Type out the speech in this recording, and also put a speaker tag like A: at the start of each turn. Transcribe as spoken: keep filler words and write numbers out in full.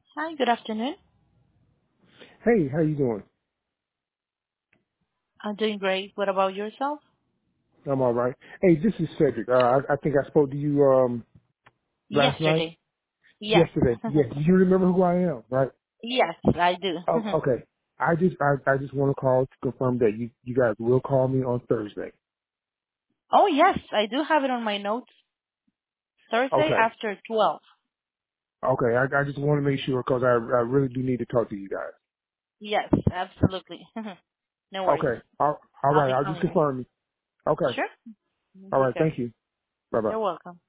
A: Hi, good afternoon.
B: Hey, how you doing?
A: I'm doing great. What about yourself?
B: I'm all right. Hey, this is Cedric. Uh, I, I think I spoke to you um last night,
A: Yesterday. Yes.
B: yesterday. Yes, you remember who I am, right?
A: Yes, I do.
B: Oh, okay. I just I, I just want to call to confirm that you you guys will call me on Thursday.
A: Oh, yes, I do have it on my notes. Thursday
B: Okay.
A: after twelve.
B: Okay. I, I just want to make sure because I I really do need to talk to you guys.
A: Yes, absolutely. No worries.
B: Okay. All, all
A: I'll
B: right.
A: be
B: I'll just
A: calling you.
B: confirm. Okay.
A: Sure.
B: All
A: Be
B: right.
A: fair.
B: Thank you. Bye bye.
A: You're welcome.